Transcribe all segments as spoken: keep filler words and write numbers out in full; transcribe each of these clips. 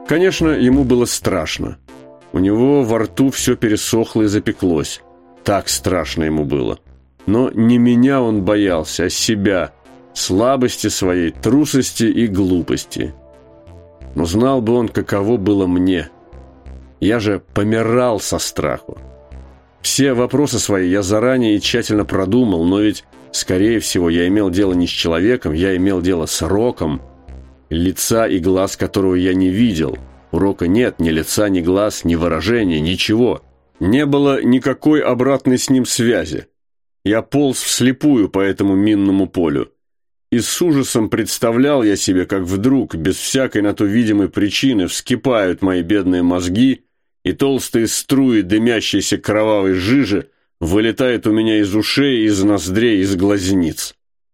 Конечно, ему было страшно. У него во рту все пересохло и запеклось. Так страшно ему было. Но не меня он боялся, а себя, слабости своей, трусости и глупости. Но знал бы он, каково было мне. Я же помирал со страху. Все вопросы свои я заранее и тщательно продумал, но ведь, скорее всего, я имел дело не с человеком, я имел дело с Роком, лица и глаз которого я не видел. У Рока нет ни лица, ни глаз, ни выражения, ничего. Не было никакой обратной с ним связи. Я полз вслепую по этому минному полю. И с ужасом представлял я себе, как вдруг, без всякой на то видимой причины, вскипают мои бедные мозги, и толстые струи дымящейся кровавой жижи вылетают у меня из ушей, из ноздрей, из глазниц.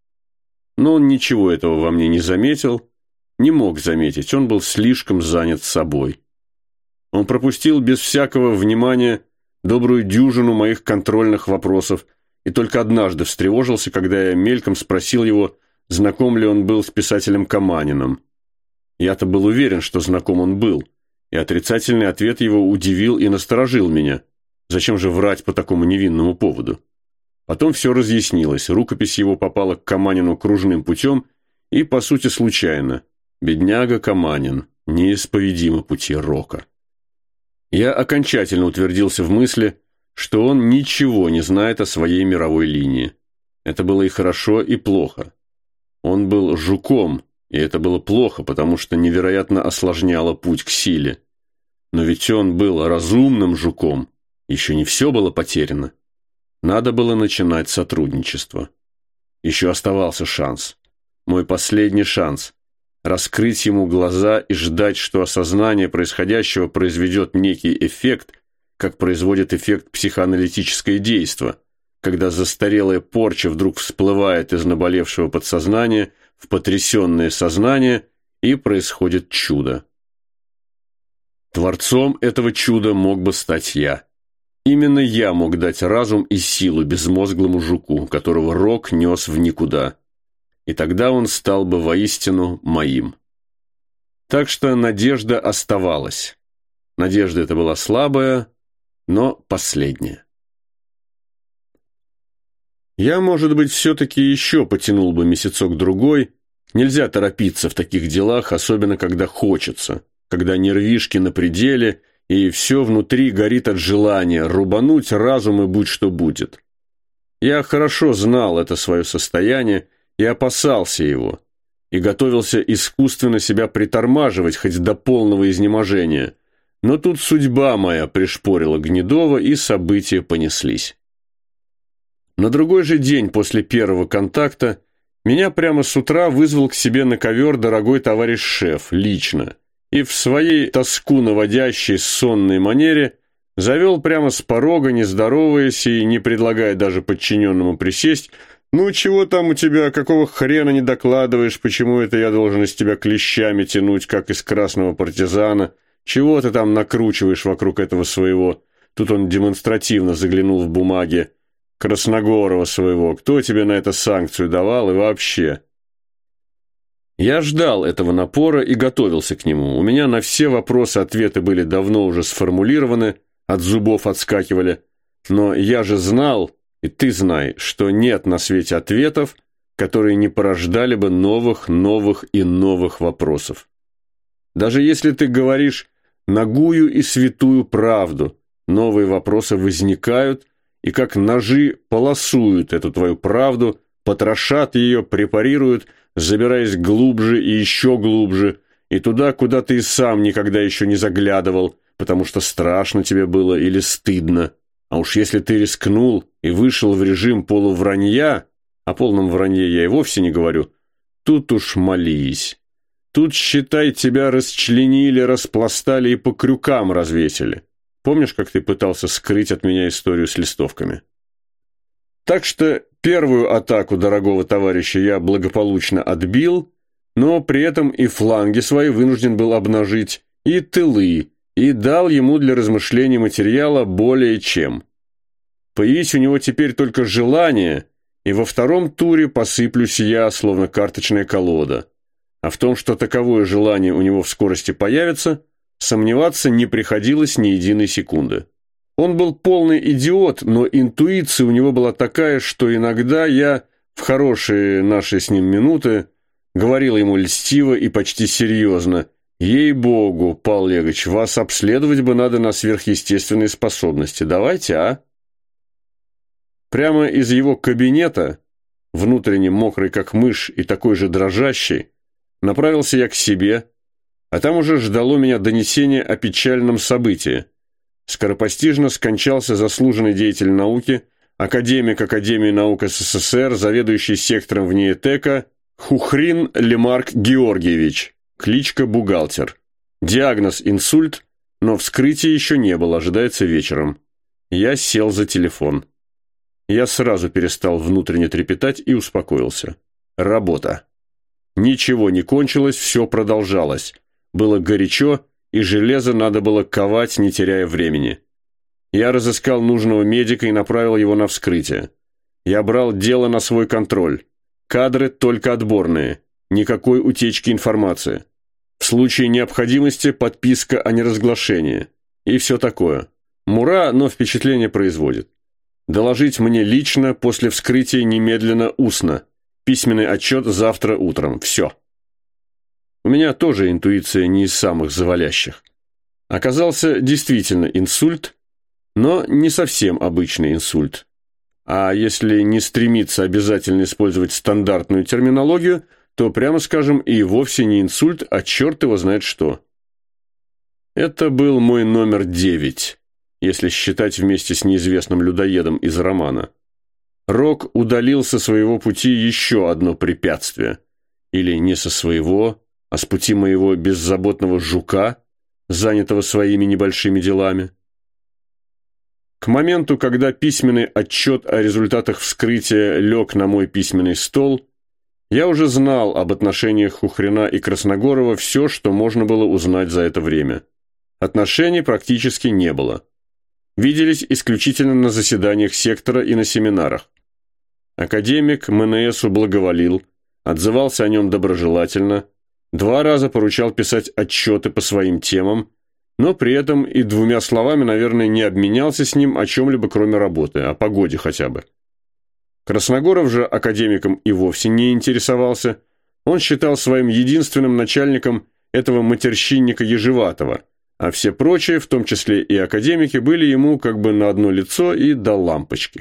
Но он ничего этого во мне не заметил, не мог заметить, он был слишком занят собой. Он пропустил без всякого внимания добрую дюжину моих контрольных вопросов и только однажды встревожился, когда я мельком спросил его, знаком ли он был с писателем Каманиным. Я-то был уверен, что знаком он был, и отрицательный ответ его удивил и насторожил меня. Зачем же врать по такому невинному поводу? Потом все разъяснилось, рукопись его попала к Каманину кружным путем и, по сути, случайно. Бедняга Каманин, неисповедимы пути Рока. Я окончательно утвердился в мысли, что он ничего не знает о своей мировой линии. Это было и хорошо, и плохо. Он был жуком, и это было плохо, потому что невероятно осложняло путь к силе. Но ведь он был разумным жуком, еще не все было потеряно. Надо было начинать сотрудничество. Еще оставался шанс. Мой последний шанс. Раскрыть ему глаза и ждать, что осознание происходящего произведет некий эффект, как производит эффект психоаналитическое действо, когда застарелая порча вдруг всплывает из наболевшего подсознания в потрясенное сознание, и происходит чудо. Творцом этого чуда мог бы стать я. Именно я мог дать разум и силу безмозглому жуку, которого Рок нес в никуда. И тогда он стал бы воистину моим. Так что надежда оставалась. Надежда эта была слабая, но последняя. Я, может быть, все-таки еще потянул бы месяцок-другой. Нельзя торопиться в таких делах, особенно когда хочется, когда нервишки на пределе, и все внутри горит от желания рубануть разум и будь что будет. Я хорошо знал это свое состояние и опасался его, и готовился искусственно себя притормаживать хоть до полного изнеможения. Но тут судьба моя пришпорила Гнедова, и события понеслись. На другой же день после первого контакта меня прямо с утра вызвал к себе на ковер дорогой товарищ шеф, лично, и в своей тоску наводящей сонной манере завел прямо с порога, не здороваясь и не предлагая даже подчиненному присесть: «Ну, чего там у тебя, какого хрена не докладываешь, почему это я должен из тебя клещами тянуть, как из красного партизана? Чего ты там накручиваешь вокруг этого своего?» Тут он демонстративно заглянул в бумаги. «Красногорова своего. Кто тебе на это санкцию давал и вообще?» Я ждал этого напора и готовился к нему. У меня на все вопросы ответы были давно уже сформулированы, от зубов отскакивали. Но я же знал, и ты знай, что нет на свете ответов, которые не порождали бы новых, новых и новых вопросов. Даже если ты говоришь нагую и святую правду, новые вопросы возникают, и как ножи полосуют эту твою правду, потрошат ее, препарируют, забираясь глубже и еще глубже, и туда, куда ты и сам никогда еще не заглядывал, потому что страшно тебе было или стыдно. А уж если ты рискнул и вышел в режим полувранья, о полном вранье я и вовсе не говорю, тут уж молись. Тут, считай, тебя расчленили, распластали и по крюкам развесили. Помнишь, как ты пытался скрыть от меня историю с листовками? Так что первую атаку дорогого товарища я благополучно отбил, но при этом и фланги свои вынужден был обнажить, и тылы, и дал ему для размышлений материала более чем. Появись у него теперь только желание, и во втором туре посыплюсь я, словно карточная колода. А в том, что таковое желание у него в скорости появится, Сомневаться не приходилось ни единой секунды. Он был полный идиот, но интуиция у него была такая, что иногда я, в хорошие наши с ним минуты, говорил ему льстиво и почти серьезно: «Ей-богу, Павел Олегович, вас обследовать бы надо на сверхъестественные способности. Давайте, а?» Прямо из его кабинета, внутренне мокрый как мышь и такой же дрожащий, направился я к себе, а там уже ждало меня донесение о печальном событии. Скоропостижно скончался заслуженный деятель науки, академик Академии наук СССР, заведующий сектором ВНИЭТЭКа Хухрин Лемарк Георгиевич, кличка Бухгалтер. Диагноз инсульт, но вскрытия еще не было, ожидается вечером. Я сел за телефон. Я сразу перестал внутренне трепетать и успокоился. Работа. Ничего не кончилось, все продолжалось. Было горячо, и железо надо было ковать, не теряя времени. Я разыскал нужного медика и направил его на вскрытие. Я брал дело на свой контроль. Кадры только отборные, никакой утечки информации. В случае необходимости подписка о неразглашении. И все такое. Мура, но впечатление производит. Доложить мне лично, после вскрытия немедленно устно. Письменный отчет завтра утром. Все. У меня тоже интуиция не из самых завалящих. Оказался действительно инсульт, но не совсем обычный инсульт. А если не стремиться обязательно использовать стандартную терминологию, то, прямо скажем, и вовсе не инсульт, а черт его знает что. Это был мой номер девять, если считать вместе с неизвестным людоедом из романа. Рок удалил со своего пути еще одно препятствие. Или не со своего, а с пути моего беззаботного жука, занятого своими небольшими делами. К моменту, когда письменный отчет о результатах вскрытия лег на мой письменный стол, я уже знал об отношениях Хухрина и Красногорова все, что можно было узнать за это время. Отношений практически не было. Виделись исключительно на заседаниях сектора и на семинарах. Академик МНСу благоволил, отзывался о нем доброжелательно, два раза поручал писать отчеты по своим темам, но при этом и двумя словами, наверное, не обменялся с ним о чем-либо, кроме работы, о погоде хотя бы. Красногоров же академиком и вовсе не интересовался. Он считал своим единственным начальником этого матерщинника Ежеватова, а все прочие, в том числе и академики, были ему как бы на одно лицо и до лампочки.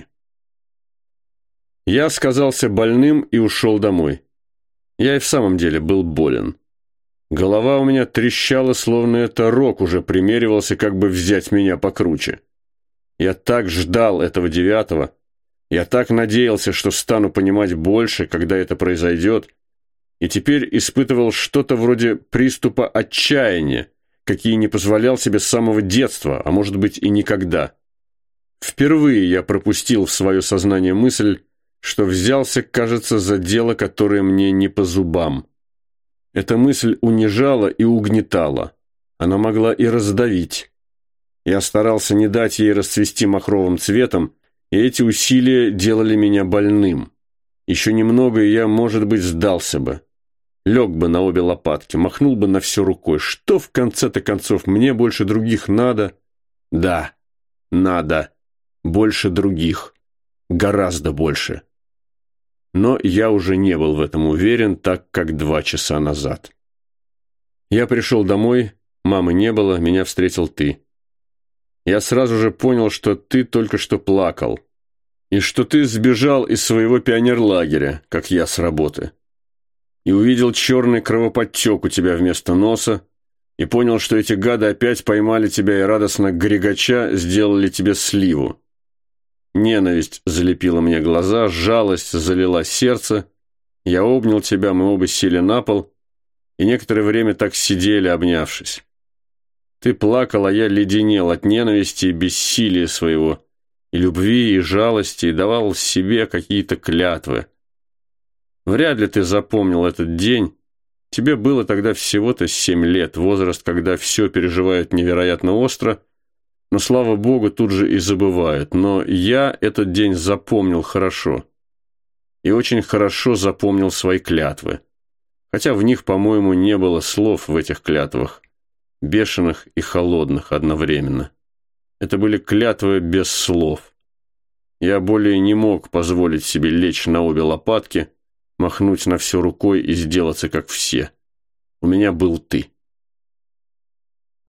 Я сказался больным и ушел домой. Я и в самом деле был болен. Голова у меня трещала, словно это Рок уже примеривался, как бы взять меня покруче. Я так ждал этого девятого. Я так надеялся, что стану понимать больше, когда это произойдет, и теперь испытывал что-то вроде приступа отчаяния, какие не позволял себе с самого детства, а может быть и никогда. Впервые я пропустил в свое сознание мысль, что взялся, кажется, за дело, которое мне не по зубам. Эта мысль унижала и угнетала. Она могла и раздавить. Я старался не дать ей расцвести махровым цветом, и эти усилия делали меня больным. Еще немного, и я, может быть, сдался бы. Лег бы на обе лопатки, махнул бы на все рукой. Что в конце-то концов мне больше других надо? Да, надо. Больше других. Гораздо больше. Но я уже не был в этом уверен, так как два часа назад. Я пришел домой, мамы не было, меня встретил ты. Я сразу же понял, что ты только что плакал, и что ты сбежал из своего пионерлагеря, как я с работы. И увидел черный кровоподтек у тебя вместо носа, и понял, что эти гады опять поймали тебя и радостно грегоча сделали тебе сливу. Ненависть залепила мне глаза, жалость залила сердце. Я обнял тебя, мы оба сели на пол, и некоторое время так сидели, обнявшись. Ты плакал, а я леденел от ненависти и бессилия своего, и любви, и жалости, и давал себе какие-то клятвы. Вряд ли ты запомнил этот день. Тебе было тогда всего-то семь лет, возраст, когда все переживают невероятно остро, но, слава богу, тут же и забывают. Но я этот день запомнил хорошо. И очень хорошо запомнил свои клятвы. Хотя в них, по-моему, не было слов в этих клятвах. бешеных и холодных одновременно. Это были клятвы без слов. Я более не мог позволить себе лечь на обе лопатки, махнуть на все рукой и сделаться как все. У меня был ты.